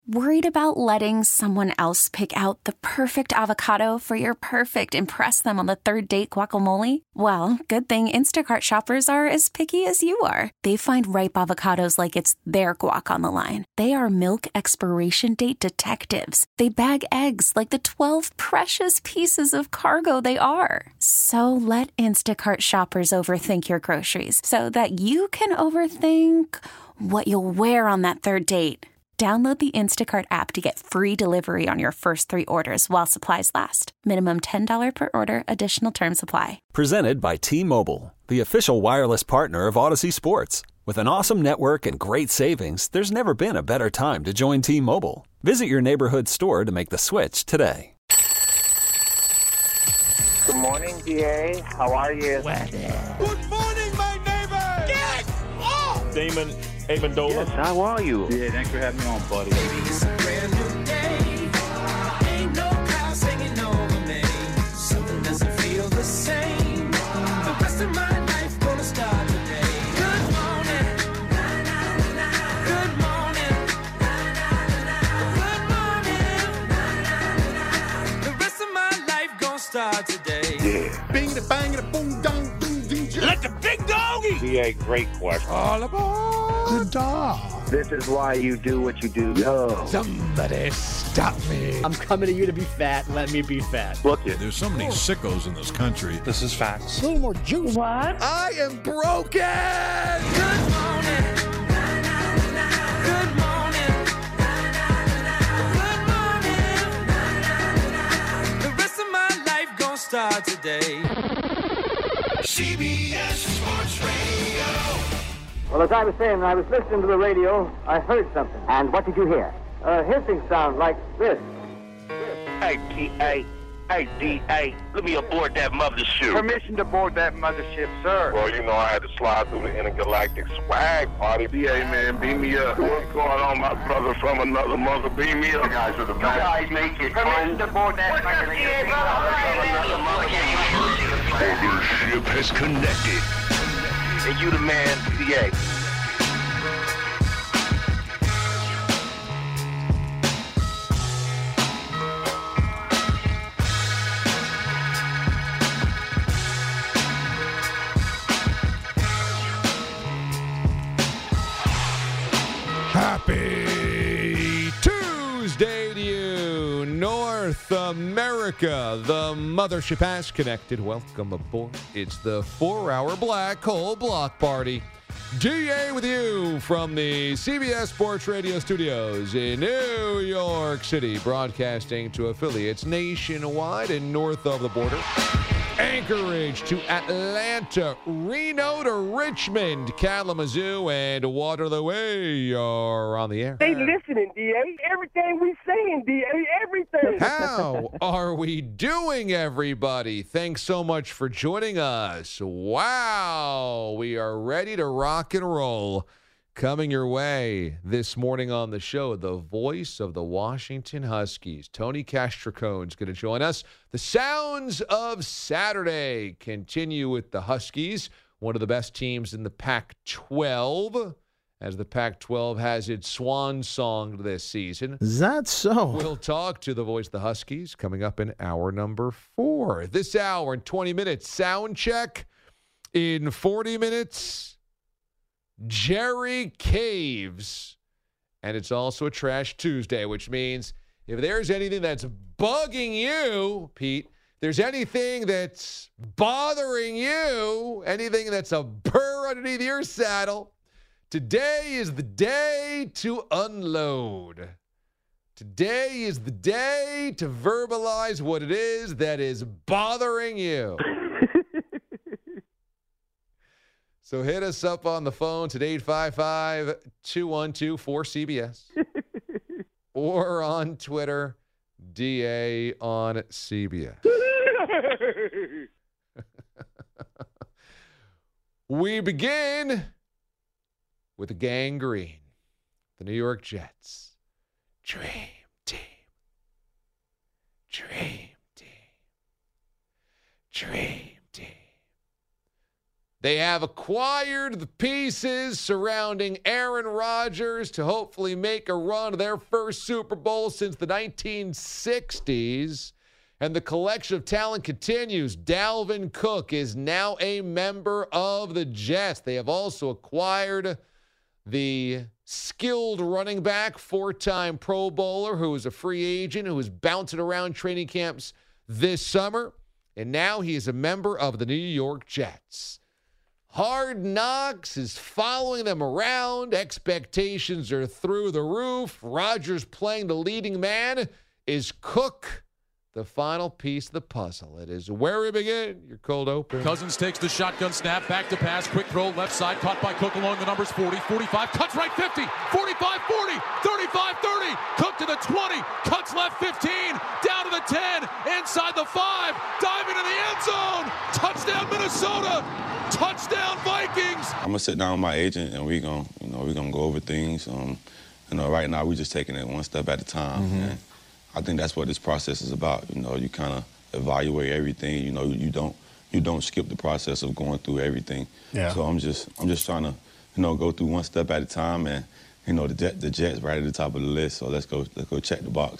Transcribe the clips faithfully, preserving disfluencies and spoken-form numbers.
Worried about letting someone else pick out the perfect avocado for your perfect impress them on the third date guacamole? Well, good thing Instacart shoppers are as picky as you are. They find ripe avocados like it's their guac on the line. They are milk expiration date detectives. They bag eggs like the twelve precious pieces of cargo they are. So let Instacart shoppers overthink your groceries so that you can overthink what you'll wear on that third date. Download the Instacart app to get free delivery on your first three orders while supplies last. Minimum ten dollars per order. Additional terms apply. Presented by T-Mobile, the official wireless partner of Odyssey Sports. With an awesome network and great savings, there's never been a better time to join T-Mobile. Visit your neighborhood store to make the switch today. Good morning, D A. How are you? Good morning, my neighbor! Get off! Damon Amendola. Yes, how are you? Yeah, thanks for having me on, buddy. It's a brand new day. Ain't no clouds hanging over me. Something doesn't feel the same. The rest of my life gonna start today. Good morning. Good morning. Good morning. The rest of my life gonna start today. Yeah. Bing the bang the boom dong boom ding. Let the big doggy. D A, great question. All aboard the dog. This is why you do what you do. Yo. Somebody stop me. I'm coming to you to be fat. Let me be fat. Look it. There's so many sickos in this country. This is facts. A little more juice. What? I am broken. Good morning. Good morning. Good morning. The rest of my life gonna start today. C B S Sports Radio. Well, as I was saying, I was listening to the radio, I heard something. And what did you hear? A hissing sound like this. Hey, D A. Hey, D A. Let me aboard that mothership. Permission to board that mothership, sir. Well, you know I had to slide through the intergalactic swag party. D A, man, beam me up. What's going on, my brother from another mother? Beam me up. You guys are the best. You guys make it Permission to board that mothership. Mothership has connected. And you the man, D A. Happy Tuesday to you, North America. The mothership has connected. Welcome aboard. It's the four-hour Black Hole Block Party. D A with you from the C B S Sports Radio studios in New York City, broadcasting to affiliates nationwide and north of the border. Anchorage to Atlanta, Reno to Richmond, Kalamazoo, and Waterloo. You're on the air. They listening, D A. Everything we saying, D A. Everything. How are we doing, everybody? Thanks so much for joining us. Wow, we are ready to rock and roll. Coming your way this morning on the show, the voice of the Washington Huskies, Tony Castricone, is going to join us. The sounds of Saturday continue with the Huskies, one of the best teams in the Pac twelve, as the Pac twelve has its swan song this season. Is that so? We'll talk to the voice of the Huskies coming up in hour number four. This hour in twenty minutes, sound check. In forty minutes, Jerry Caves. And it's also a Trash Tuesday, which means if there's anything that's bugging you, Pete, if there's anything that's bothering you, anything that's a burr underneath your saddle, today is the day to unload. Today is the day to verbalize what it is that is bothering you. So hit us up on the phone at eight five five, two one two, four C B S or on Twitter, D A on C B S. We begin with the gangrene, the New York Jets. Dream team. Dream team. Dream team. They have acquired the pieces surrounding Aaron Rodgers to hopefully make a run to their first Super Bowl since the nineteen sixties. And the collection of talent continues. Dalvin Cook is now a member of the Jets. They have also acquired the skilled running back, four-time Pro Bowler, who is a free agent, who was bouncing around training camps this summer. And now he is a member of the New York Jets. Hard Knocks is following them around. Expectations are through the roof. Rodgers playing the leading man. Is Cook the final piece of the puzzle? It is where we begin. Your cold open. Cousins takes the shotgun snap, back to pass, quick throw, left side, caught by Cook along the numbers, forty, forty-five, cuts right fifty, forty-five, forty, thirty-five, thirty, Cook to the twenty, cuts left fifteen, down to the ten, inside the five, diving in the end zone, touchdown Minnesota, touchdown Vikings. I'm gonna sit down with my agent and we gonna, you know, we gonna go over things. Um, you know, right now we're just taking it one step at a time. Mm-hmm. And I think that's what this process is about. You know, you kind of evaluate everything. You know, you don't you don't skip the process of going through everything. Yeah. So I'm just I'm just trying to, you know, go through one step at a time. And you know, the Jet, the Jets right at the top of the list. So let's go let's go check the box.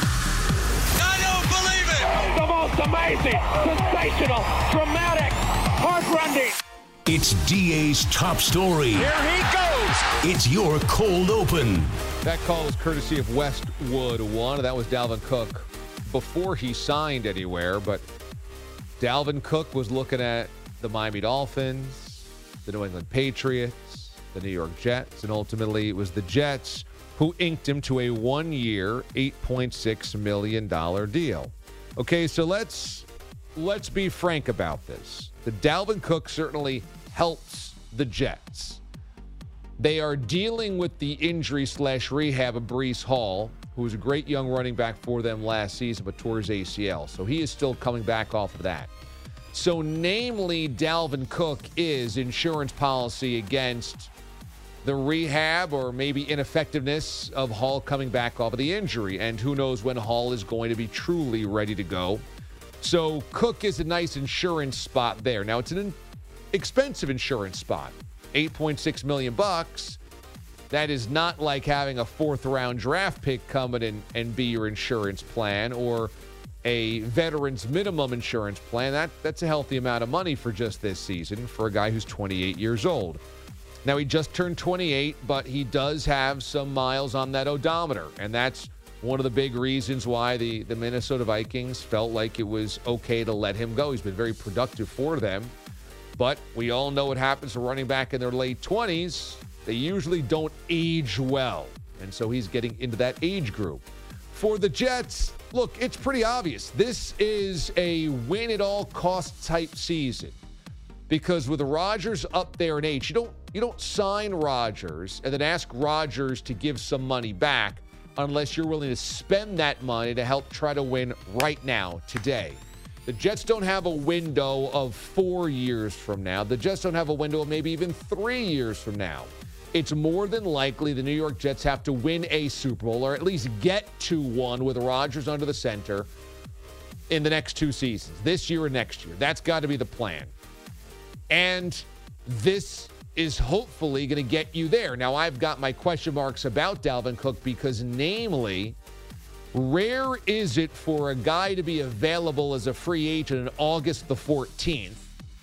I don't believe it. The most amazing, sensational, dramatic, heart-rending. It's D A's top story. Here he goes. It's your cold open. That call was courtesy of Westwood One. That was Dalvin Cook before he signed anywhere. But Dalvin Cook was looking at the Miami Dolphins, the New England Patriots, the New York Jets, and ultimately it was the Jets who inked him to a one-year, eight point six million dollars deal. Okay, so let's let's be frank about this. The Dalvin Cook certainly helps the Jets. They are dealing with the injury slash rehab of Breece Hall, who was a great young running back for them last season, but tore his A C L. So he is still coming back off of that. So namely, Dalvin Cook is insurance policy against the rehab or maybe ineffectiveness of Hall coming back off of the injury. And who knows when Hall is going to be truly ready to go. So Cook is a nice insurance spot there. Now, it's an expensive insurance spot. eight point six million bucks. That is not like having a fourth round draft pick come in and, and be your insurance plan, or a veteran's minimum insurance plan. That that's a healthy amount of money for just this season for a guy who's twenty-eight years old. Now, he just turned twenty-eight, but he does have some miles on that odometer, and that's one of the big reasons why the, the Minnesota Vikings felt like it was okay to let him go. He's been very productive for them. But we all know what happens to running back in their late twenties. They usually don't age well. And so he's getting into that age group. For the Jets, look, it's pretty obvious. This is a win-at-all-costs type season. Because with Rodgers up there in age, you don't, you don't sign Rodgers and then ask Rodgers to give some money back unless you're willing to spend that money to help try to win right now, today. The Jets don't have a window of four years from now. The Jets don't have a window of maybe even three years from now. It's more than likely the New York Jets have to win a Super Bowl, or at least get to one with Rodgers under the center in the next two seasons, this year and next year. That's got to be the plan. And this is hopefully going to get you there. Now, I've got my question marks about Dalvin Cook because, namely, rare is it for a guy to be available as a free agent on August the fourteenth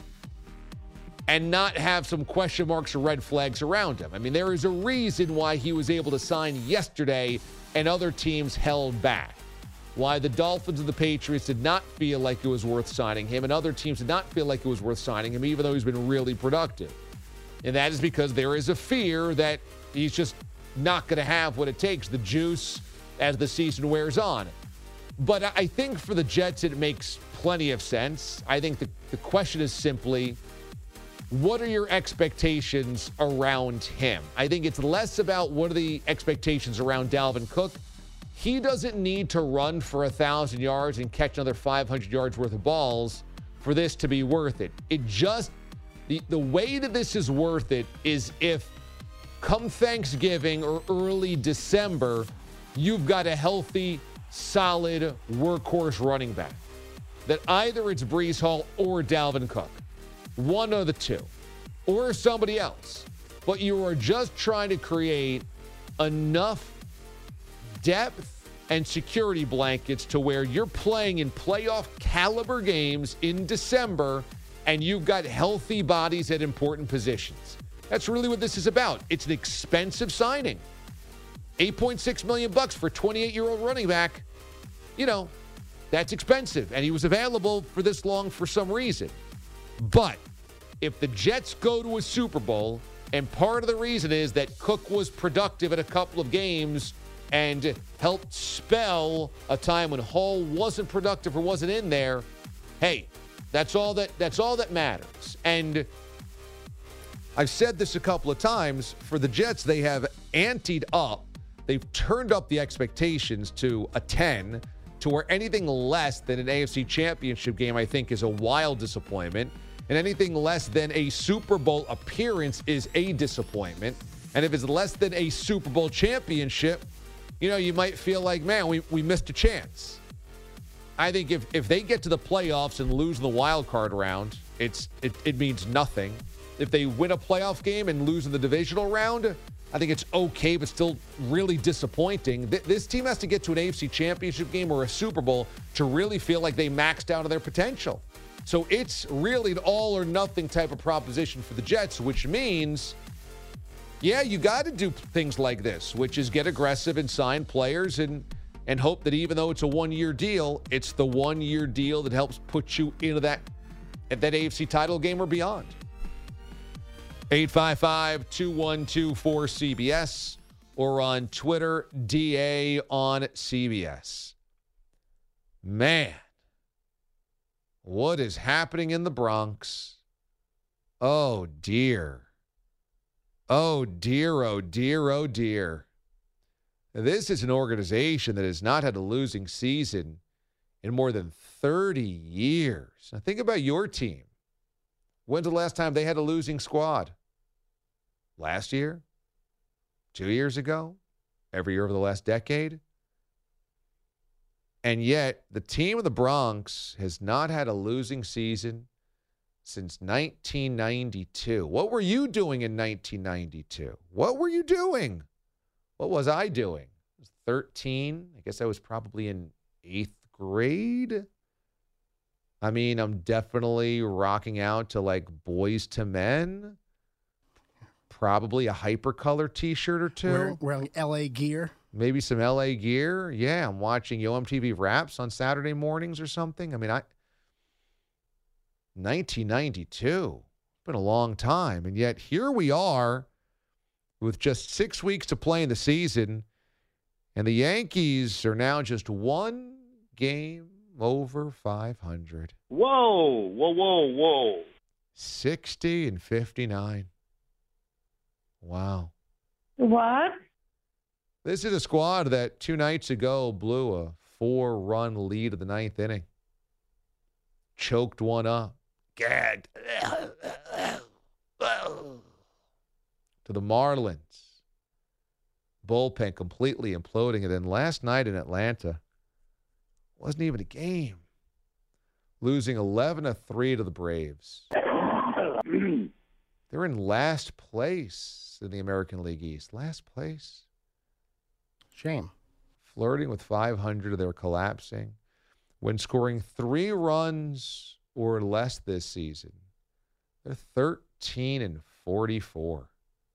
and not have some question marks or red flags around him. I mean, there is a reason why he was able to sign yesterday and other teams held back. Why the Dolphins and the Patriots did not feel like it was worth signing him, and other teams did not feel like it was worth signing him, even though he's been really productive. And that is because there is a fear that he's just not going to have what it takes, the juice, as the season wears on. But I think for the Jets, it makes plenty of sense. I think the, the question is simply, what are your expectations around him? I think it's less about what are the expectations around Dalvin Cook. He doesn't need to run for one thousand yards and catch another five hundred yards worth of balls for this to be worth it. It just, the, the way that this is worth it is if come Thanksgiving or early December, you've got a healthy, solid workhorse running back. That either it's Breece Hall or Dalvin Cook. One of the two. or somebody else, but you are just trying to create enough depth and security blankets to where you're playing in playoff caliber games in December and you've got healthy bodies at important positions. That's really what this is about. It's an expensive signing. eight point six million bucks for a twenty-eight-year-old running back. You know, that's expensive, and he was available for this long for some reason. But if the Jets go to a Super Bowl, and part of the reason is that Cook was productive in a couple of games and helped spell a time when Hall wasn't productive or wasn't in there, hey, that's all that that's all that matters. And I've said this a couple of times, for the Jets, they have anteed up. They've turned up the expectations to a ten, to where anything less than an A F C Championship game, I think, is a wild disappointment. And anything less than a Super Bowl appearance is a disappointment. And if it's less than a Super Bowl championship, you know, you might feel like, man, we, we missed a chance. I think if, if they get to the playoffs and lose the wild card round, it's it, it means nothing. If they win a playoff game and lose in the divisional round, I think it's okay, but still really disappointing. Th- this team has to get to an A F C Championship game or a Super Bowl to really feel like they maxed out on their potential. So it's really an all or nothing type of proposition for the Jets, which means, yeah, you got to do things like this, which is get aggressive and sign players and and hope that even though it's a one-year deal, it's the one-year deal that helps put you into that, at that A F C title game or beyond. eight five five, two one two, four C B S or on Twitter, D A on C B S. Man, what is happening in the Bronx? Oh, dear. Oh, dear, oh, dear, oh, dear. This is an organization that has not had a losing season in more than thirty years. Now, think about your team. When's the last time they had a losing squad? Last year? Two years ago? Every year over the last decade? And yet, the team of the Bronx has not had a losing season since nineteen ninety-two. What were you doing in nineteen ninety-two? What were you doing? What was I doing? I was thirteen. I guess I was probably in eighth grade. I mean, I'm definitely rocking out to like Boys to Men. Probably a Hypercolor t-shirt or two. Wearing, wearing L A gear. Maybe some L A gear. Yeah, I'm watching Yo M T V Raps on Saturday mornings or something. I mean, I nineteen ninety-two. It's been a long time. And yet here we are with just six weeks to play in the season. And the Yankees are now just one game over five hundred. Whoa, whoa, whoa, whoa. sixty and fifty-nine. Wow. What? This is a squad that two nights ago blew a four-run lead of the ninth inning. Choked one up. Gagged. To the Marlins. Bullpen completely imploding. And then last night in Atlanta, wasn't even a game. Losing eleven to three to the Braves. They're in last place in the American League East. Last place. Shame. Flirting with five hundred. They're collapsing. When scoring three runs or less this season, they're thirteen and forty-four.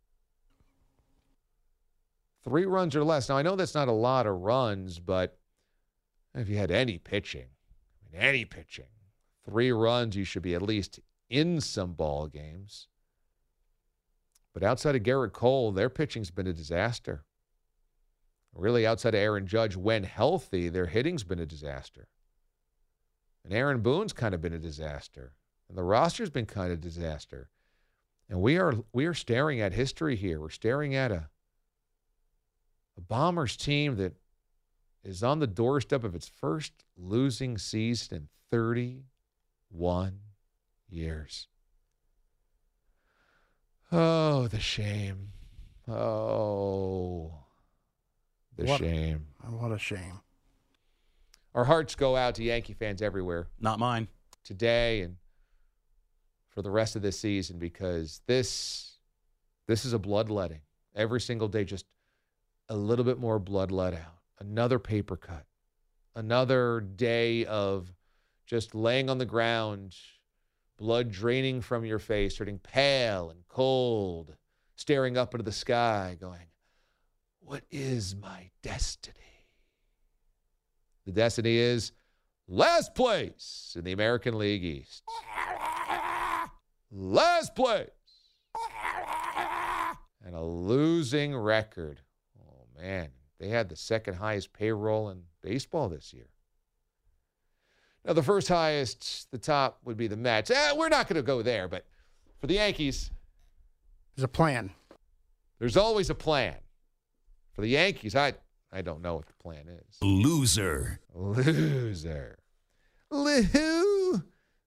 Three runs or less. Now, I know that's not a lot of runs, but if you had any pitching, I mean, any pitching, three runs, you should be at least in some ball games. But outside of Garrett Cole, their pitching's been a disaster. Really, outside of Aaron Judge, when healthy, their hitting's been a disaster. And Aaron Boone's kind of been a disaster. And the roster's been kind of a disaster. And we are we are staring at history here. We're staring at a, a Bombers team that is on the doorstep of its first losing season in thirty-one years. Oh, the shame. Oh, the what, shame. What a shame. Our hearts go out to Yankee fans everywhere. Not mine. Today and for the rest of this season because this this is a bloodletting. Every single day, just a little bit more blood let out. Another paper cut. Another day of just laying on the ground, blood draining from your face, turning pale and cold, staring up into the sky, going, what is my destiny? The destiny is last place in the American League East. Last place. And a losing record. Oh, man. They had the second highest payroll in baseball this year. Now, the first highest, the top, would be the Mets. Eh, we're not going to go there, but for the Yankees, there's a plan. There's always a plan. For the Yankees, I I don't know what the plan is. Loser. Loser. Loser.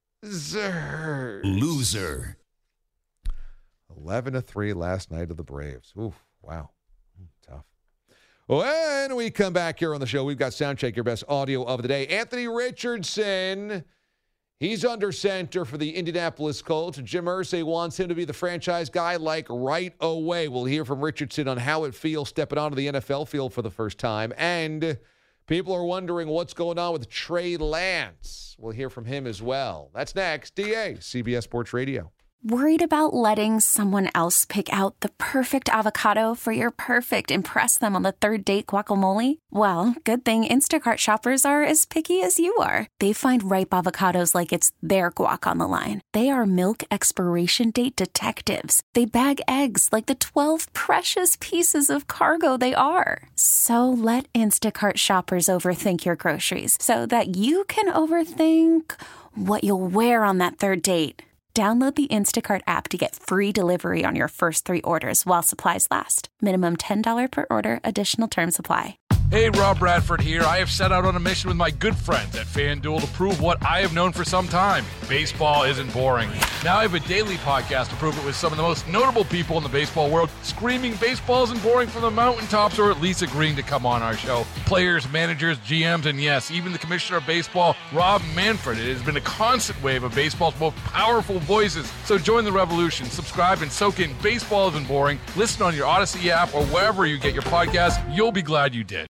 Loser. eleven to three last night of the Braves. Oof, wow. Tough. When we come back here on the show, we've got Soundcheck, your best audio of the day. Anthony Richardson, he's under center for the Indianapolis Colts. Jim Irsay wants him to be the franchise guy like right away. We'll hear from Richardson on how it feels stepping onto the N F L field for the first time. And people are wondering what's going on with Trey Lance. We'll hear from him as well. That's next. D A, C B S Sports Radio. Worried about letting someone else pick out the perfect avocado for your perfect impress them on the third date guacamole? Well, good thing Instacart shoppers are as picky as you are. They find ripe avocados like it's their guac on the line. They are milk expiration date detectives. They bag eggs like the twelve precious pieces of cargo they are. So let Instacart shoppers overthink your groceries so that you can overthink what you'll wear on that third date. Download the Instacart app to get free delivery on your first three orders while supplies last. Minimum ten dollars per order. Additional terms apply. Hey, Rob Bradford here. I have set out on a mission with my good friends at FanDuel to prove what I have known for some time. Baseball isn't boring. Now I have a daily podcast to prove it with some of the most notable people in the baseball world, screaming baseball isn't boring from the mountaintops, or at least agreeing to come on our show. Players, managers, G Ms, and yes, even the commissioner of baseball, Rob Manfred. It has been a constant wave of baseball's most powerful voices. So join the revolution. Subscribe and soak in Baseball Isn't Boring. Listen on your Odyssey app or wherever you get your podcasts. You'll be glad you did.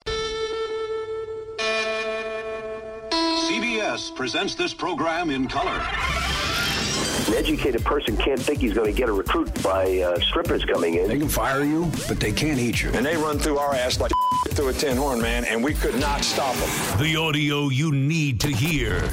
C B S presents this program in color. An educated person can't think he's going to get a recruit by uh, strippers coming in. They can fire you, but they can't eat you. And they run through our ass like through a tin horn, man, and we could not stop them. The audio you need to hear.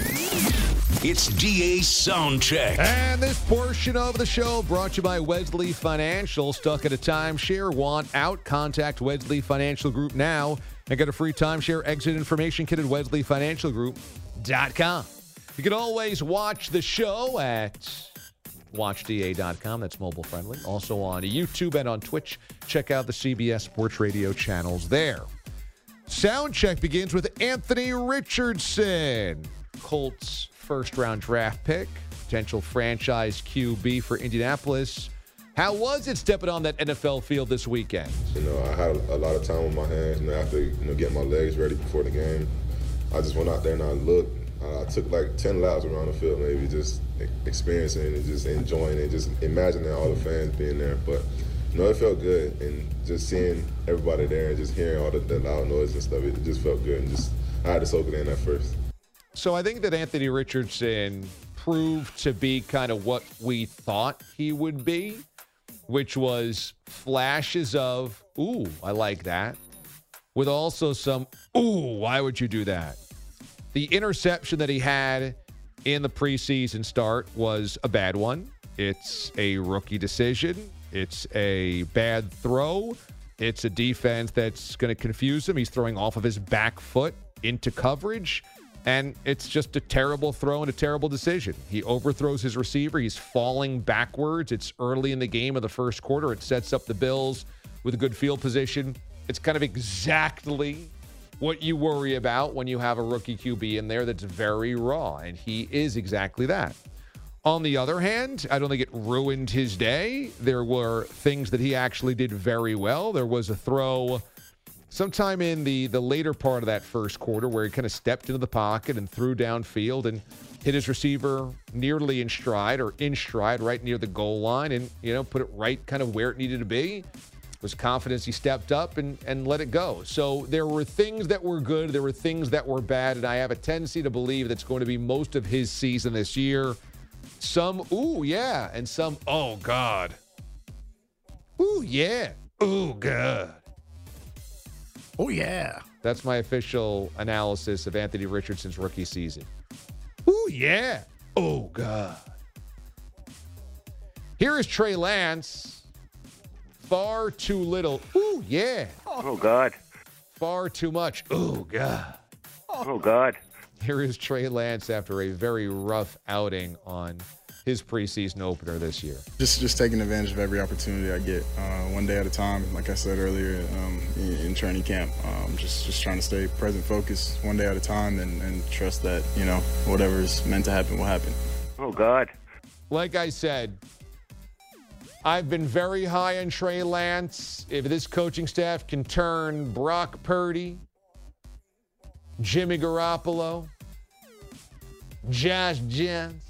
It's D A's Soundcheck. And this portion of the show brought to you by Wesley Financial. Stuck at a timeshare? Want out? Contact Wesley Financial Group now and get a free timeshare exit information kit at wesley financial group dot com. You can always watch the show at watch D A dot com. That's mobile friendly. Also on YouTube and on Twitch. Check out the C B S Sports Radio channels there. Soundcheck begins with Anthony Richardson, Colts first-round draft pick, potential franchise Q B for Indianapolis. How was it stepping on that N F L field this weekend? You know, I had a lot of time on my hands, and after you know getting my legs ready before the game, I just went out there and I looked. Uh, I took like ten laps around the field, maybe just experiencing and just enjoying it, just imagining all the fans being there. But you know, it felt good, and just seeing everybody there and just hearing all the, the loud noise and stuff, it just felt good. And just I had to soak it in at first. So I think that Anthony Richardson proved to be kind of what we thought he would be, which was flashes of, ooh, I like that, with also some, ooh, why would you do that? The interception that he had in the preseason start was a bad one. It's a rookie decision. It's a bad throw. It's a defense that's going to confuse him. He's throwing off of his back foot into coverage. And it's just a terrible throw and a terrible decision. He overthrows his receiver. He's falling backwards. It's early in the game of the first quarter. It sets up the Bills with a good field position. It's kind of exactly what you worry about when you have a rookie Q B in there that's very raw, and he is exactly that. On the other hand, I don't think it ruined his day. There were things that he actually did very well. There was a throw sometime in the, the later part of that first quarter where he kind of stepped into the pocket and threw downfield. And hit his receiver nearly in stride or in stride right near the goal line and, you know, put it right kind of where it needed to be. Was confidence he stepped up and, and let it go. So there were things that were good. There were things that were bad. And I have a tendency to believe that's going to be most of his season this year. Some, ooh, yeah. And some, oh, God. Ooh, yeah. Ooh, God. Oh, yeah. That's my official analysis of Anthony Richardson's rookie season. Ooh, yeah. Oh, God. Here is Trey Lance. Far too little. Ooh, yeah. Oh, God. Far too much. Ooh, God. Oh, God. Here is Trey Lance after a very rough outing on his preseason opener this year. Just just taking advantage of every opportunity I get, uh, one day at a time. Like I said earlier, um, in, in training camp, um, just just trying to stay present, focused, one day at a time, and, and trust that, you know, whatever is meant to happen will happen. Oh, God. Like I said, I've been very high on Trey Lance. If this coaching staff can turn Brock Purdy, Jimmy Garoppolo, Josh Jens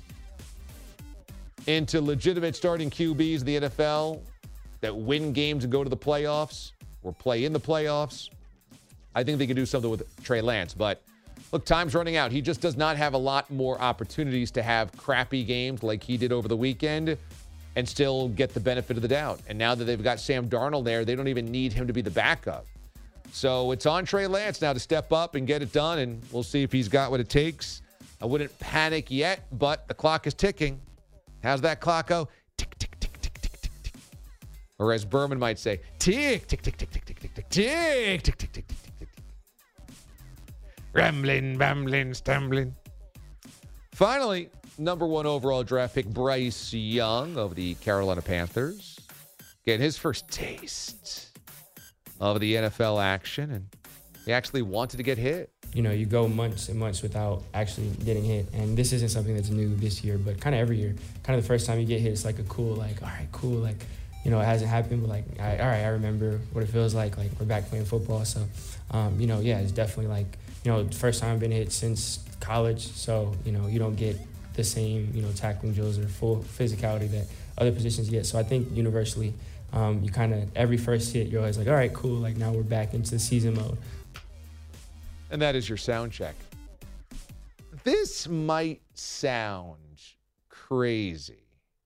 into legitimate starting Q Bs in the N F L that win games and go to the playoffs or play in the playoffs, I think they can do something with Trey Lance. But look, time's running out. He just does not have a lot more opportunities to have crappy games like he did over the weekend and still get the benefit of the doubt. And now that they've got Sam Darnold there, they don't even need him to be the backup. So it's on Trey Lance now to step up and get it done, and we'll see if he's got what it takes. I wouldn't panic yet, but the clock is ticking. How's that clock go? Tick, tick, tick, tick, tick, tick, tick. Or as Berman might say, tick, tick, tick, tick, tick, tick, tick, tick, tick, tick, tick, tick, tick, tick, tick. Rambling, bambling, stumbling. Finally, number one overall draft pick Bryce Young of the Carolina Panthers getting his first taste of the N F L action, and he actually wanted to get hit. You know, you go months and months without actually getting hit, and this isn't something that's new this year, but kind of every year, kind of the first time you get hit, it's like a cool, like, all right, cool, like, you know, it hasn't happened, but like, all right, all right, I remember what it feels like, like, we're back playing football, so, um, you know, yeah, it's definitely like, you know, the first time I've been hit since college, so, you know, you don't get the same, you know, tackling drills or full physicality that other positions get, so I think universally, um, you kind of, every first hit, you're always like, all right, cool, like, now we're back into the season mode. And that is your sound check. This might sound crazy,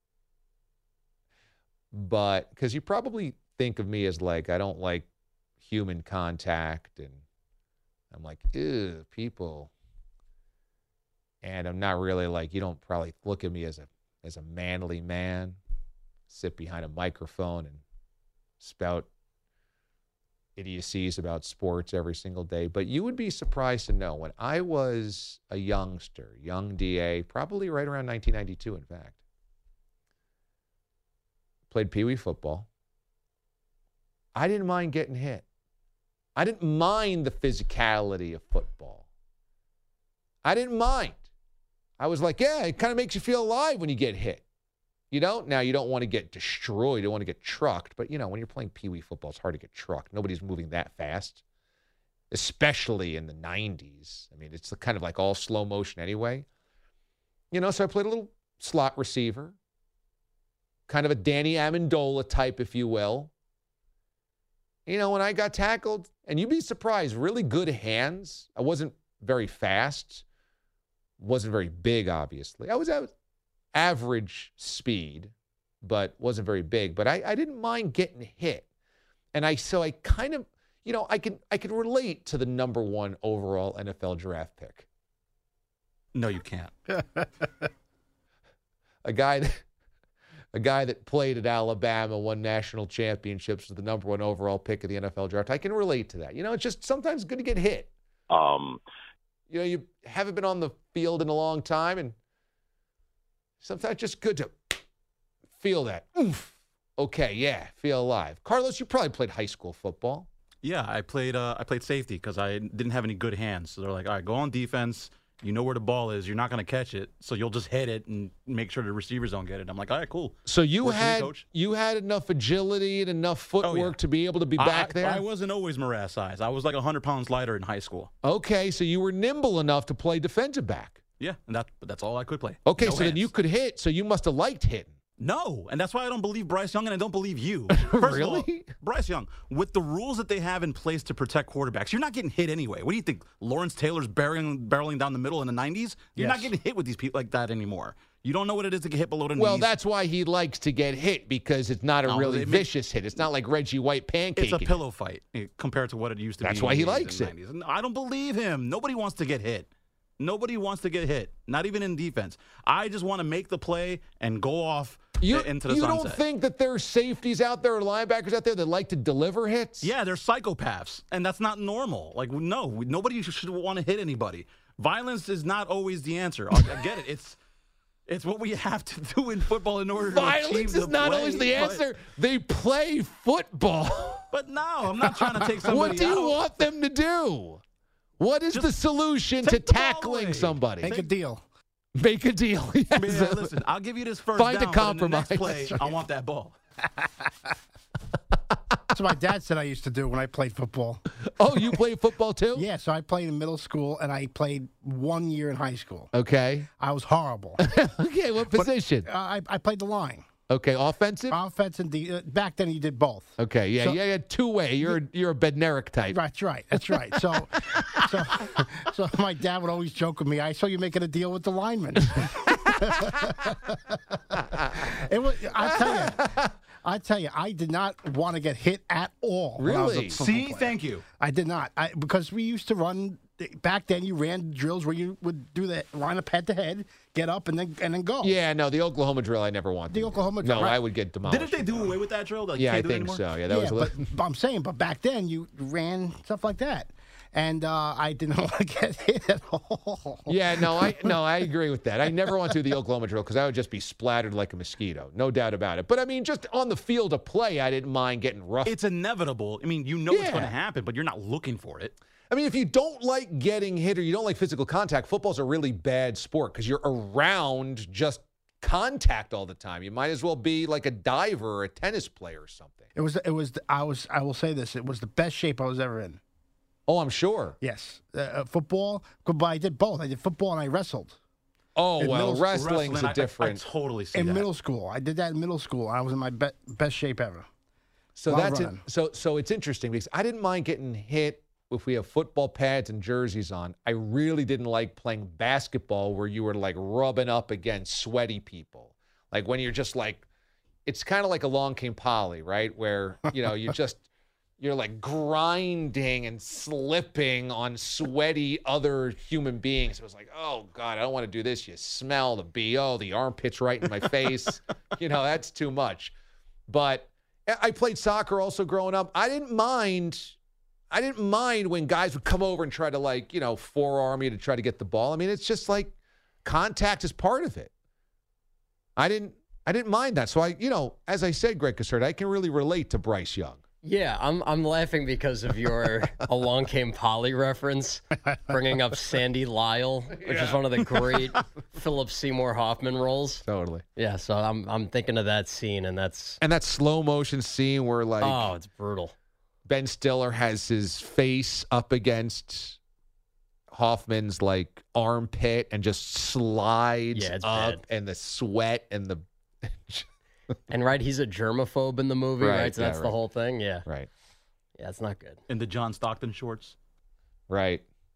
but because you probably think of me as like, I don't like human contact, and I'm like, ew, people. And I'm not really like, you don't probably look at me as a as a manly man, sit behind a microphone and spout idiocies about sports every single day. But you would be surprised to know, when I was a youngster, young D A, probably right around nineteen ninety-two, in fact, played Pee Wee football. I didn't mind getting hit. I didn't mind the physicality of football. I didn't mind. I was like, yeah, it kind of makes you feel alive when you get hit. You know, now you don't want to get destroyed. You don't want to get trucked. But, you know, when you're playing Pee Wee football, it's hard to get trucked. Nobody's moving that fast, especially in the nineties. I mean, it's kind of like all slow motion anyway. You know, so I played a little slot receiver, kind of a Danny Amendola type, if you will. You know, when I got tackled, and you'd be surprised, really good hands. I wasn't very fast, wasn't very big, obviously. I was out. Average speed, but wasn't very big. But I, I didn't mind getting hit. And I so I kind of, you know, I can I can relate to the number one overall N F L draft pick. No, you can't. a guy that a guy that played at Alabama, won national championships, was the number one overall pick of the N F L draft. I can relate to that. You know, it's just sometimes good to get hit. Um, you know, you haven't been on the field in a long time, and sometimes just good to feel that. Oof. Okay, yeah, feel alive. Carlos, you probably played high school football. Yeah, I played uh, I played safety because I didn't have any good hands. So they're like, all right, go on defense. You know where the ball is. You're not going to catch it, so you'll just hit it and make sure the receivers don't get it. I'm like, all right, cool. So you Works for me, had coach. you had enough agility and enough footwork Oh, yeah. to be able to be back I, there? I wasn't always Mraz size. I was like one hundred pounds lighter in high school. Okay, so you were nimble enough to play defensive back. Yeah, and that but that's all I could play. Okay, No so then hands. you could hit. So you must have liked hitting. No, and that's why I don't believe Bryce Young, and I don't believe you. First Really? of all, Bryce Young, with the rules that they have in place to protect quarterbacks, you're not getting hit anyway. What do you think? Lawrence Taylor's barreling, barreling down the middle in the nineties? You're Yes. not getting hit with these people like that anymore. You don't know what it is to get hit below the Well, knees. that's why he likes to get hit because it's not a No, really they make- vicious hit. It's not like Reggie White pancake. It's a pillow fight eh, compared to what it used to That's be. why in he the eighties likes and it. nineties. And I don't believe him. Nobody wants to get hit. Nobody wants to get hit, not even in defense. I just want to make the play and go off You, eh, into the you sunset. don't think that there's safeties out there or linebackers out there that like to deliver hits? Yeah, they're psychopaths, and that's not normal. Like, no, nobody should want to hit anybody. Violence is not always the answer. I, I get it. It's it's what we have to do in football in order to achieve Violence the is not play, always the but- answer. They play football. But no, I'm not trying to take somebody What do you out. want them to do? What is Just the solution to take the ball tackling away. somebody? Make a deal. Make a deal. Yes. I mean, yeah, listen, I'll give you this first Find a down, but in the next compromise. play, I want that ball. That's what my dad said I used to do when I played football. Oh, you played football too? Yeah, so I played in middle school and I played one year in high school. Okay. I was horrible. Okay, what But, position? uh, I, I played the line. Okay, offensive? Offense and de- uh, back then you did both. Okay, yeah, So- yeah, yeah, two way. You're you're a Bednarik type. That's right. That's right. So, so, so my dad would always joke with me. I saw you making a deal with the lineman. It was. I tell you. I tell you, I did not want to get hit at all. when I was a Really? football See, player. thank you. I did not. I, because we used to run back then. You ran drills where you would do that line up head to head, get up, and then and then go. Yeah, no, the Oklahoma drill I never wanted. The Oklahoma drill, No, right. I would get demolished. Didn't they do away with that drill? Like, Yeah, can't I do it think anymore? so. Yeah, that was a but, little. but I'm saying, but back then you ran stuff like that, and uh, I didn't want to get hit at all. Yeah, no, I no, I agree with that. I never want to do the Oklahoma drill because I would just be splattered like a mosquito, no doubt about it. But I mean, just on the field of play, I didn't mind getting rough. It's inevitable. I mean, you know it's Yeah. going to happen, but you're not looking for it. I mean, if you don't like getting hit or you don't like physical contact, football's a really bad sport because you're around just contact all the time. You might as well be like a diver or a tennis player or something. It was. It was. I was. I will say this. It was the best shape I was ever in. Oh, I'm sure. Yes, uh, uh, football. But I did both. I did football and I wrestled. Oh, In well, middle school- wrestling's Wrestling, I- a different. I, I totally see in that. middle school, I did that in middle school. I was in my be- best shape ever. So Lot of that's it. running. So so it's interesting because I didn't mind getting hit if we have football pads and jerseys on. I really didn't like playing basketball where you were like rubbing up against sweaty people. Like when you're just like, it's kind of like Along Came Polly, right? Where you know you just you're like grinding and slipping on sweaty other human beings. It was like, oh God, I don't want to do this. You smell the B O, the armpits right in my face. You know, that's too much. But I played soccer also growing up. I didn't mind. I didn't mind when guys would come over and try to like, you know, forearm you to try to get the ball. I mean, it's just like contact is part of it. I didn't. I didn't mind that. So I, you know, as I said, Greg Cassert, I can really relate to Bryce Young. Yeah, I'm I'm laughing because of your Along Came Polly reference, bringing up Sandy Lyle, which is one of the great Philip Seymour Hoffman roles. Totally. Yeah, so I'm I'm thinking of that scene, and that's And that slow motion scene where like oh, it's brutal. Ben Stiller has his face up against Hoffman's like armpit and just slides Yeah, it's up, bad. and the sweat and the And right, he's a germaphobe in the movie, right? Right, So yeah, that's the right. whole thing. Yeah, right, yeah, it's not good. In the John Stockton shorts. right,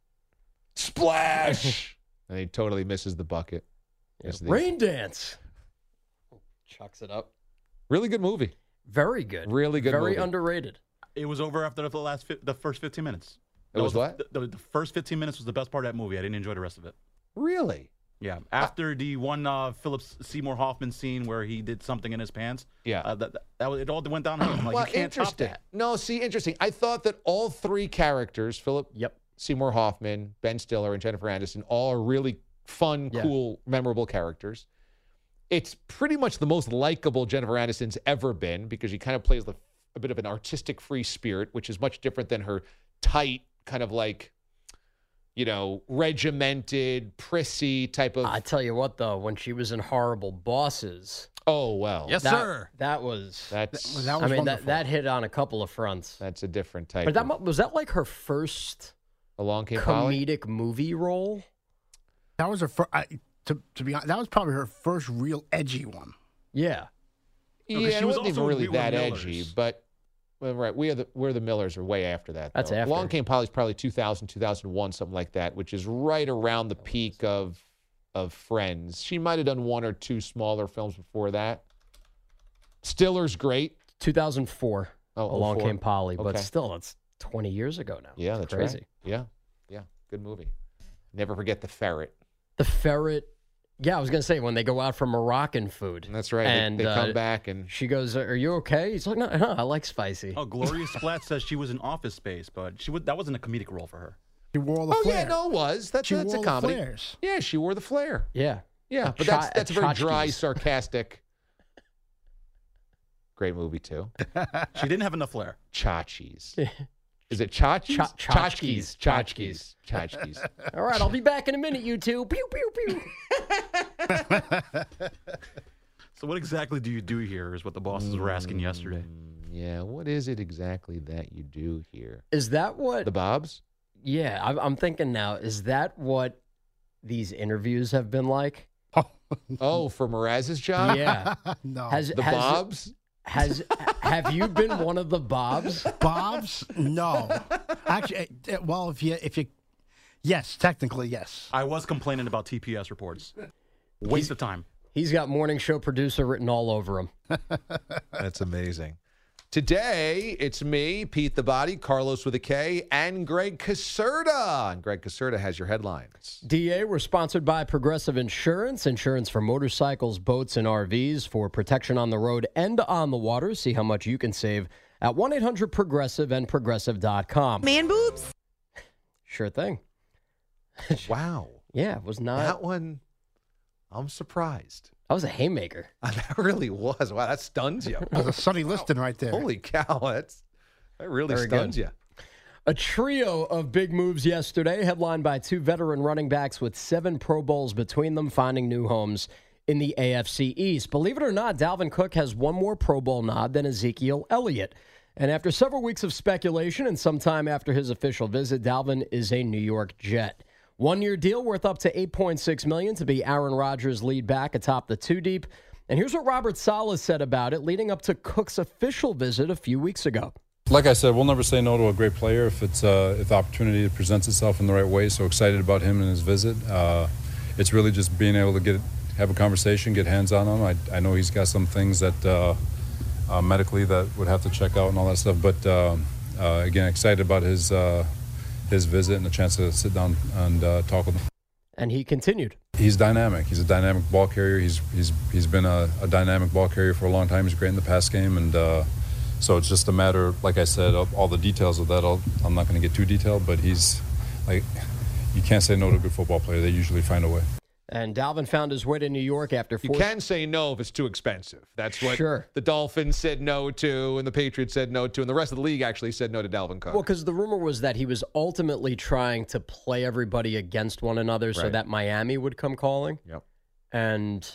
splash, and he totally misses the bucket. Yeah, Misses the- Rain Dance. Chucks it up. Really good movie. Very good. Really good Very movie. underrated. It was over after the last, fi- the first fifteen minutes. It That was the- what? The, the, the first fifteen minutes was the best part of that movie. I didn't enjoy the rest of it. Really? Yeah. After the one uh, Philip Seymour Hoffman scene where he did something in his pants. Yeah. Uh, that, that, that was, it all went downhill. I'm like, well, you can't top interesting. that. No, see, interesting. I thought that all three characters, Philip Yep. Seymour Hoffman, Ben Stiller, and Jennifer Aniston, all are really fun, Yeah. cool, memorable characters. It's pretty much the most likable Jennifer Aniston's ever been because she kind of plays the, a bit of an artistic free spirit, which is much different than her tight, kind of like, you know, regimented, prissy type of. I tell you what, though, when she was in Horrible Bosses, oh well, Yes, that, sir. That was. that's That I was mean, that, wonderful. that hit on a couple of fronts. that's a different type. But that of, mu- was that like her first Along Came Polly. comedic movie role? That was her first. To to be honest, that was probably her first real edgy one. Yeah. Yeah, she it was wasn't even also really We Were that Millers. edgy, but well, right, we are the we're the Millers are way after that. That's though. after. Along Came Polly's probably two thousand, two thousand one, something like that, which is right around the peak of of Friends. She might have done one or two smaller films before that. Stiller's great. two thousand four. Oh, Along oh four. Came Polly, but Okay. still, it's twenty years ago now. Yeah, It's that's crazy. right. Yeah, yeah, good movie. Never forget the ferret. The ferret. Yeah, I was gonna say when they go out for Moroccan food. That's right. They- And they come uh, back and she goes, "Are you okay?" He's like, "No, no, I like spicy." Oh, Gloria Splat says she was in Office Space, but she would, that wasn't a comedic role for her. She wore all the Oh flair. yeah, no, it was. That's She that's a wore the comedy. flares. Yeah, she wore the flare. Yeah, Yeah, but Cha- that's that's a very dry, tchotchkes. sarcastic. Great movie too. She didn't have enough flair. Chachis. Is it Chachis? Cha- Chachkis. tchotchkes. Chachkes. Chachkes. All right, I'll be back in a minute, you two. Pew pew pew. So what exactly do you do here is what the bosses were asking yesterday. Yeah, what is it exactly that you do here? Is that what? The Bobs? Yeah, I'm, I'm thinking now. Is that what these interviews have been like? Oh, for Mraz's job? Yeah. No. Has The has, Bobs? Has have you been one of the Bobs? Bob's? No. Actually, eh, well, if you if you, yes, technically yes. I was complaining about T P S reports. Waste of time. He's got morning show producer written all over him. That's amazing. Today, it's me, Pete the Body, Carlos with a K, and Greg Caserta. And Greg Caserta has your headlines. D A, we're sponsored by Progressive Insurance. Insurance for motorcycles, boats, and R Vs for protection on the road and on the water. See how much you can save at one eight hundred progressive and progressive dot com. Man boobs? Sure thing. Wow. Yeah, it was not. That one, I'm surprised. That was a haymaker. That really was. Wow, that stuns you. There's a Sonny Liston right there. Holy cow, that's, that really Very stuns good. you. A trio of big moves yesterday, headlined by two veteran running backs with seven Pro Bowls between them, finding new homes in the A F C East. Believe it or not, Dalvin Cook has one more Pro Bowl nod than Ezekiel Elliott. And after several weeks of speculation and some time after his official visit, Dalvin is a New York Jet. One-year deal worth up to eight point six million dollars to be Aaron Rodgers' lead back atop the two-deep. And here's what Robert Saleh said about it leading up to Cook's official visit a few weeks ago. Like I said, we'll never say no to a great player if it's uh, if the opportunity presents itself in the right way. So excited about him and his visit. Uh, it's really just being able to get have a conversation, get hands on him. I, I know he's got some things that uh, uh, medically that would have to check out and all that stuff. But uh, uh, again, excited about his uh, his visit and the chance to sit down and uh, talk with him. And he continued. He's dynamic. He's a dynamic ball carrier. He's he's he's been a, a dynamic ball carrier for a long time. He's great in the pass game, and uh, so it's just a matter, like I said, of all the details of that. I'll, I'm not going to get too detailed, but he's like, you can't say no to a good football player. They usually find a way. And Dalvin found his way to New York after You four. can say no if it's too expensive. That's what Sure. the Dolphins said no to, and the Patriots said no to, and the rest of the league actually said no to Dalvin Cook. Well, because the rumor was that he was ultimately trying to play everybody against one another so Right. that Miami would come calling. Yep. And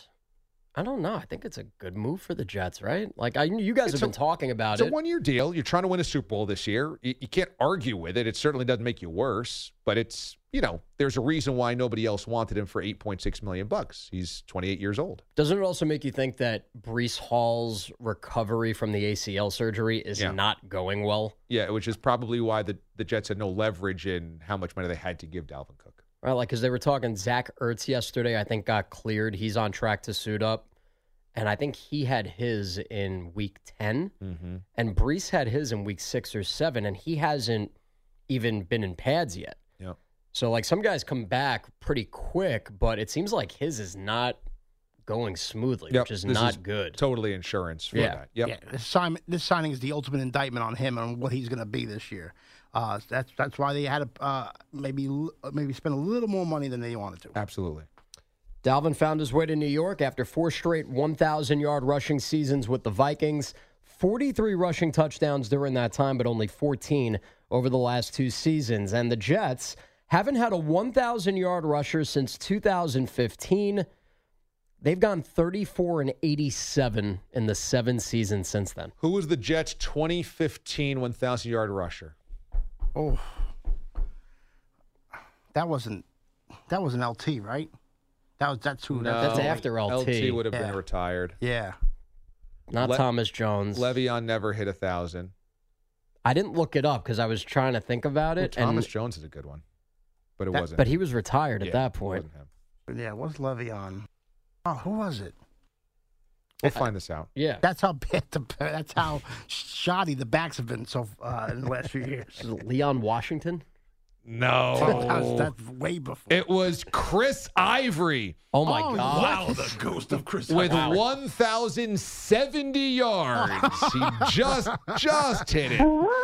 I don't know. I think it's a good move for the Jets, right? Like, I, you guys It's have been a- talking about It's it. a one-year deal. You're trying to win a Super Bowl this year. You, you can't argue with it. It certainly doesn't make you worse, but it's, you know, there's a reason why nobody else wanted him for eight point six million bucks. He's twenty-eight years old. Doesn't it also make you think that Brees Hall's recovery from the A C L surgery is Yeah. not going well? Yeah, which is probably why the, the Jets had no leverage in how much money they had to give Dalvin Cook. Right, like, because they were talking Zach Ertz yesterday, I think got cleared. He's on track to suit up. And I think he had his in week ten. Mm-hmm. And Brees had his in week six or seven, and he hasn't even been in pads yet. Yep. So, like, some guys come back pretty quick, but it seems like his is not going smoothly, Yep, which is this not is good. Totally insurance for Yeah. that. Yep. Yeah, this, sign, this signing is the ultimate indictment on him and what he's going to be this year. Uh, that's that's why they had to uh, maybe maybe spend a little more money than they wanted to. Absolutely. Dalvin found his way to New York after four straight one thousand-yard rushing seasons with the Vikings. forty-three rushing touchdowns during that time, but only fourteen over the last two seasons. And the Jets haven't had a one thousand-yard rusher since two thousand fifteen. They've gone thirty-four and eighty-seven in the seven seasons since then. Who was the Jets' twenty fifteen one thousand-yard rusher? Oh, that wasn't that was an L T, right? That was that's who. No, That's after L T. L T would have Yeah. been retired. Yeah. Not Le- Thomas Jones. Le'Veon never hit a thousand. I didn't look it up because I was trying to think about Well, it. Thomas and Jones is a good one, but it That- wasn't. But he was retired Yeah, at that it point. wasn't him. Yeah, what's Le'Veon? Oh, who was it? We'll find this out. Yeah. That's how bad. The, that's how shoddy the backs have been so uh, in the last few years. Is it Leon Washington? No. That's, that's way before. It was Chris Ivory. Oh, my Oh, God. Wow, the ghost of Chris With Ivory. one thousand seventy yards. He just, just hit it.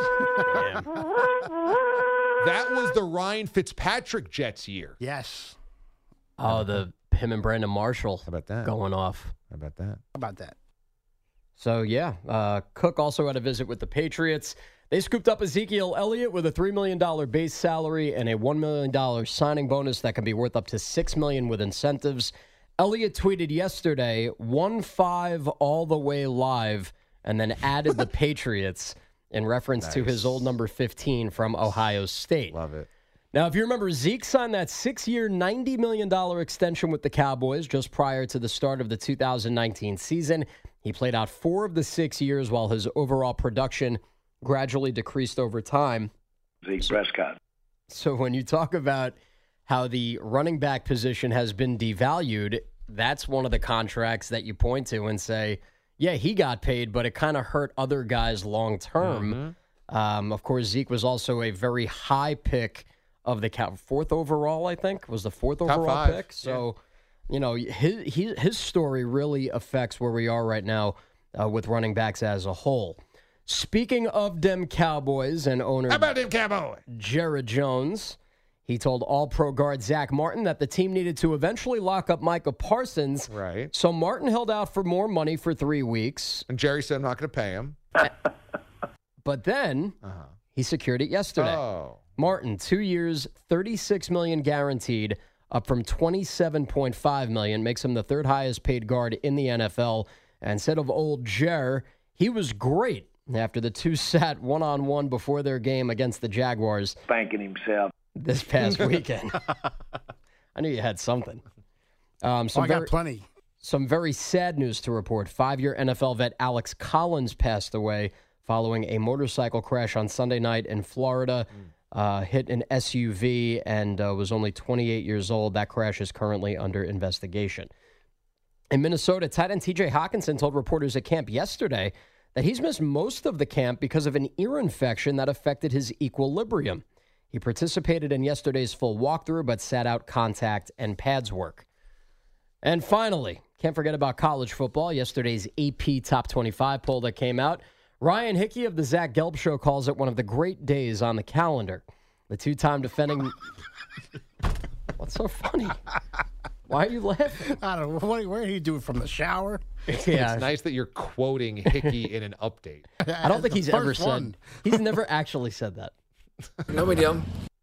That was the Ryan Fitzpatrick Jets year. Yes. Oh, the him and Brandon Marshall How about that? going off. How about that? How about that? So, yeah, uh, Cook also had a visit with the Patriots. They scooped up Ezekiel Elliott with a three million dollars base salary and a one million dollars signing bonus that can be worth up to six million dollars with incentives. Elliott tweeted yesterday, one five all the way live, and then added the Patriots in reference to his old number fifteen from Ohio State. Love it. Now, if you remember, Zeke signed that six-year, ninety million dollars extension with the Cowboys just prior to the start of the two thousand nineteen season. He played out four of the six years while his overall production gradually decreased over time. Zeke Prescott. So when you talk about how the running back position has been devalued, that's one of the contracts that you point to and say, yeah, he got paid, but it kind of hurt other guys long term. Mm-hmm. Um, of course, Zeke was also a very high pick of the Cow- fourth overall, I think, was the fourth Top overall five. pick. So, yeah. you know, his, his his story really affects where we are right now uh, with running backs as a whole. Speaking of them Cowboys and owner How about them Cowboys? Jared Jones, he told All-Pro guard Zach Martin that the team needed to eventually lock up Micah Parsons. Right. So Martin held out for more money for three weeks. And Jerry said, I'm not going to pay him. But then Uh-huh. he secured it yesterday. Oh. Martin, two years, thirty-six million dollars guaranteed, up from twenty-seven point five million dollars, makes him the third highest paid guard in the N F L. And instead of old Jer, he was great after the two sat one-on-one before their game against the Jaguars Spanking himself. this past weekend. I knew you had something. Um, some Oh, I got very, plenty. Some very sad news to report. Five-year N F L vet Alex Collins passed away following a motorcycle crash on Sunday night in Florida. Uh, hit an S U V and uh, was only twenty-eight years old. That crash is currently under investigation. In Minnesota, tight end T J Hawkinson told reporters at camp yesterday that he's missed most of the camp because of an ear infection that affected his equilibrium. He participated in yesterday's full walkthrough, but sat out contact and pads work. And finally, can't forget about college football. Yesterday's A P Top twenty-five poll that came out. Ryan Hickey of the Zach Gelb Show calls it one of the great days on the calendar. The two-time defending... What's so funny? Why are you laughing? I don't know. What, where did he do it from the shower? Yeah. It's nice that you're quoting Hickey in an update. I don't think The he's ever first one. said... He's never actually said that. No big deal.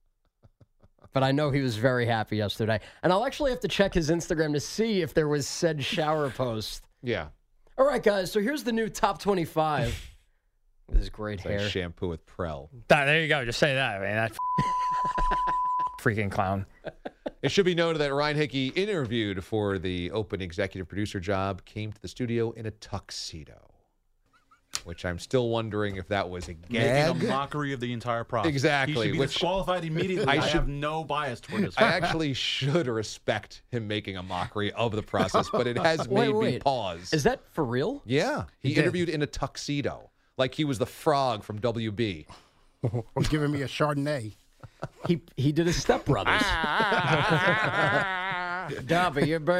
But I know he was very happy yesterday. And I'll actually have to check his Instagram to see if there was said shower post. Yeah. All right, guys, so here's the new top twenty-five. With his great It's like hair. shampoo with Prel. There you go. Just say that, man. That freaking clown. It should be noted that Ryan Hickey, interviewed for the open executive producer job, came to the studio in a tuxedo, which I'm still wondering if that was a gag. Making a mockery of the entire process. Exactly, He should be which disqualified immediately. I I, should- have no bias toward this. I actually should respect him making a mockery of the process, but it has Wait, made me wait. pause. Is that for real? Yeah, he, He did. interviewed in a tuxedo, like he was the frog from W B. Or giving me a Chardonnay. He he did his Step Brothers. W B.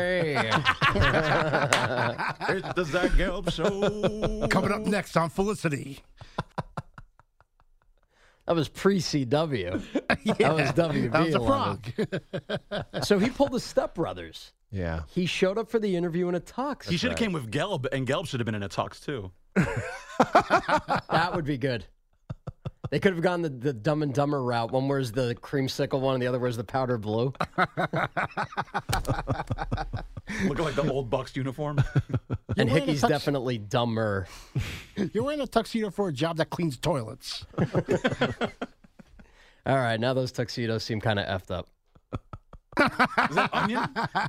It's the Zach Gelb Show. Coming up next on Felicity. That was pre-C W. That was W B. That was a eleven. frog. So he pulled the Step Brothers. Yeah. He showed up for the interview in a tux. He should have came with Gelb, and Gelb should have been in a tux too. That would be good. They could have gone the, the Dumb and Dumber route. One wears the creamsicle one, and the other wears the powder blue. Looking like the old Bucks uniform. And wearing a Hickey's tux- definitely dumber. You're wearing a tuxedo for a job that cleans toilets. All right, now those tuxedos seem kind of effed up. Is that onion?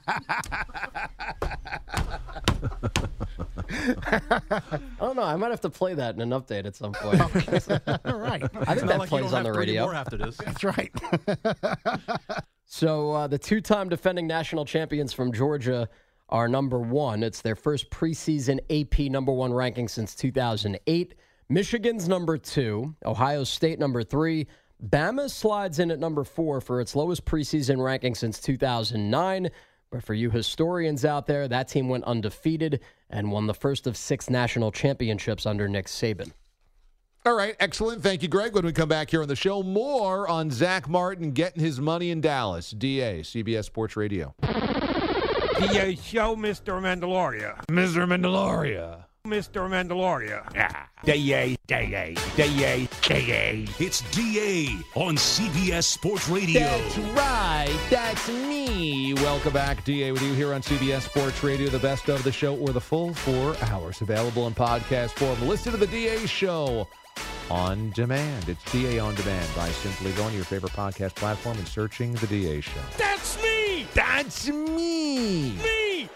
I don't know. I might have to play that in an update at some point. All right. I think that like plays on the radio. After this. That's right. So uh, the two-time defending national champions from Georgia are number one. It's their first preseason A P number one ranking since two thousand eight. Michigan's number two. Ohio State number three. Bama slides in at number four for its lowest preseason ranking since two thousand nine. But for you historians out there, that team went undefeated and won the first of six national championships under Nick Saban. All right, excellent. Thank you, Greg. When we come back here on the show, more on Zach Martin getting his money in Dallas. D A, C B S Sports Radio. D A show, Mister Mandalorian. Mister Mandalorian. Mister Mandalorian. Yeah. D A, D A, D A, D A. It's D A on C B S Sports Radio. That's right. That's me. Welcome back. D A with you here on C B S Sports Radio. The best of the show or the full four hours. Available in podcast form. Listen to the D A show on demand. It's D A on demand by simply going to your favorite podcast platform and searching the D A show. That's me. That's me. Me.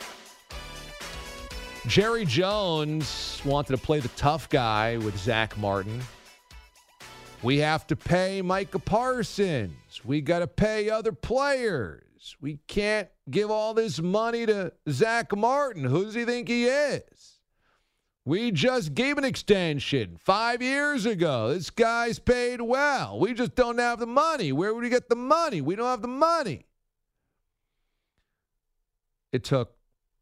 Jerry Jones wanted to play the tough guy with Zach Martin. We have to pay Micah Parsons. We got to pay other players. We can't give all this money to Zach Martin. Who does he think he is? We just gave an extension five years ago. This guy's paid well. We just don't have the money. Where would we get the money? We don't have the money. It took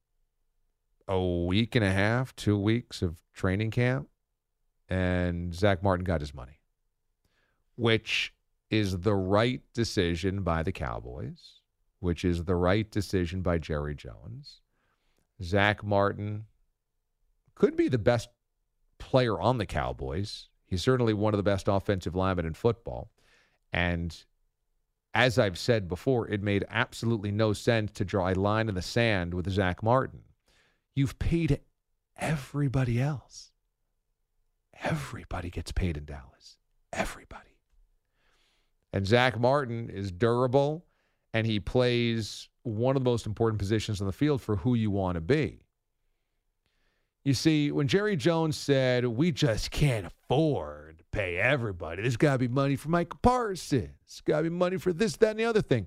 a week and a half, two weeks of training camp, and Zach Martin got his money, which is the right decision by the Cowboys, which is the right decision by Jerry Jones. Zach Martin could be the best player on the Cowboys. He's certainly one of the best offensive linemen in football. And as I've said before, it made absolutely no sense to draw a line in the sand with Zach Martin. You've paid everybody else. Everybody gets paid in Dallas. Everybody. And Zach Martin is durable, and he plays one of the most important positions on the field for who you want to be. You see, when Jerry Jones said, we just can't afford to pay everybody, there's got to be money for Micah Parsons. There's got to be money for this, that, and the other thing.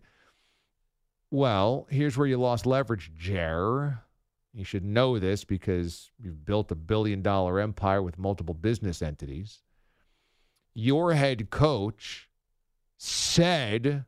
Well, here's where you lost leverage, Jer. You should know this because you've built a billion-dollar empire with multiple business entities. Your head coach said,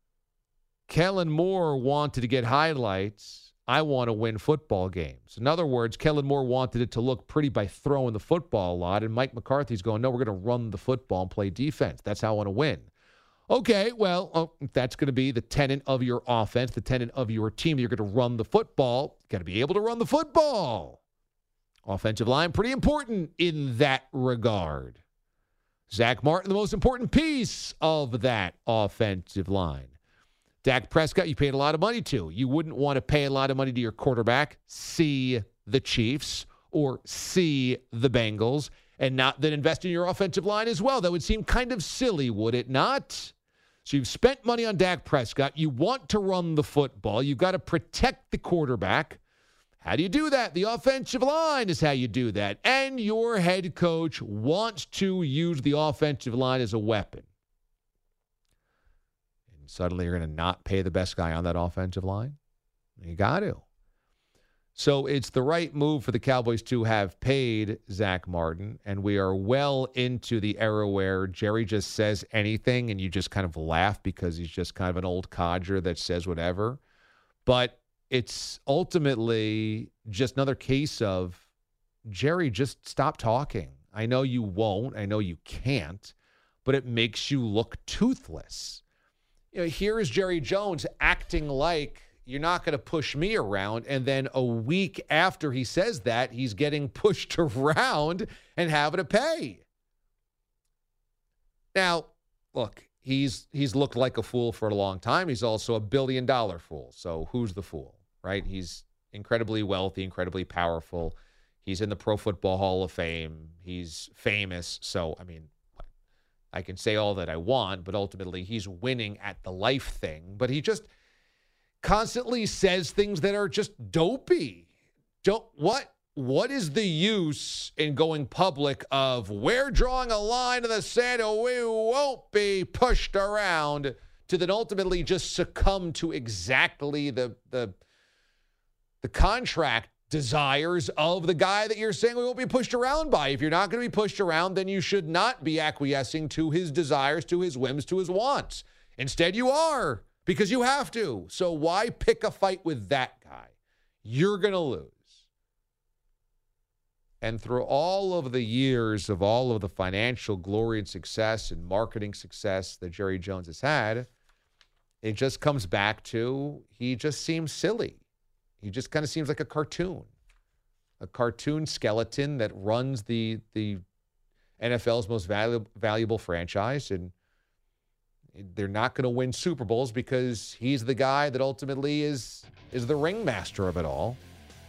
Kellen Moore wanted to get highlights. I want to win football games. In other words, Kellen Moore wanted it to look pretty by throwing the football a lot, and Mike McCarthy's going, no, we're going to run the football and play defense. That's how I want to win. Okay, well, oh, if that's going to be the tenet of your offense, the tenet of your team. You're going to run the football. You've got to be able to run the football. Offensive line, pretty important in that regard. Zach Martin, the most important piece of that offensive line. Dak Prescott, you paid a lot of money to. You wouldn't want to pay a lot of money to your quarterback, see the Chiefs, or see the Bengals, and not then invest in your offensive line as well. That would seem kind of silly, would it not? So you've spent money on Dak Prescott. You want to run the football. You've got to protect the quarterback. How do you do that? The offensive line is how you do that. And your head coach wants to use the offensive line as a weapon. And suddenly you're going to not pay the best guy on that offensive line? You got to. So it's the right move for the Cowboys to have paid Zach Martin, and we are well into the era where Jerry just says anything and you just kind of laugh because he's just kind of an old codger that says whatever. But it's ultimately just another case of, Jerry, just stop talking. I know you won't. I know you can't. But it makes you look toothless. You know, here is Jerry Jones acting like you're not going to push me around. And then a week after he says that, he's getting pushed around and having to pay. Now, look, he's he's looked like a fool for a long time. He's also a billion-dollar fool. So who's the fool, right? He's incredibly wealthy, incredibly powerful. He's in the Pro Football Hall of Fame. He's famous. So, I mean, I can say all that I want, but ultimately he's winning at the life thing. But he just... constantly says things that are just dopey. Don't what what is the use in going public of we're drawing a line in the sand and we won't be pushed around to then ultimately just succumb to exactly the the the contract desires of the guy that you're saying we won't be pushed around by. If you're not going to be pushed around, then you should not be acquiescing to his desires, to his whims, to his wants. Instead, you are, because you have to. So why pick a fight with that guy? You're going to lose. And through all of the years of all of the financial glory and success and marketing success that Jerry Jones has had, it just comes back to he just seems silly. He just kind of seems like a cartoon, a cartoon skeleton that runs the the N F L's most valuable valuable franchise, and they're not going to win Super Bowls because he's the guy that ultimately is is the ringmaster of it all.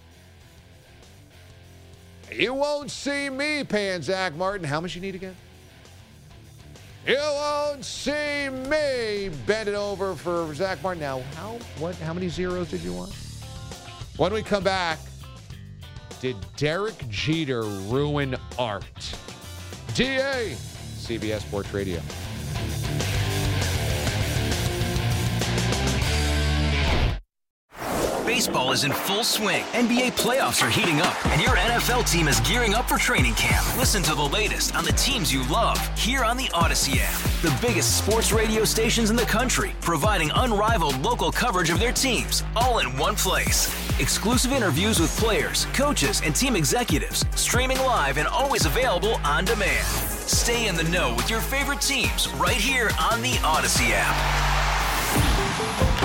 You won't see me paying Zach Martin. How much you need again? You won't see me bend it over for Zach Martin. Now, how what? How many zeros did you want? When we come back, did Derek Jeter ruin art? D A, C B S Sports Radio. Baseball is in full swing. N B A playoffs are heating up, and your N F L team is gearing up for training camp. Listen to the latest on the teams you love here on the Odyssey app. The biggest sports radio stations in the country, providing unrivaled local coverage of their teams, all in one place. Exclusive interviews with players, coaches, and team executives, streaming live and always available on demand. Stay in the know with your favorite teams right here on the Odyssey app.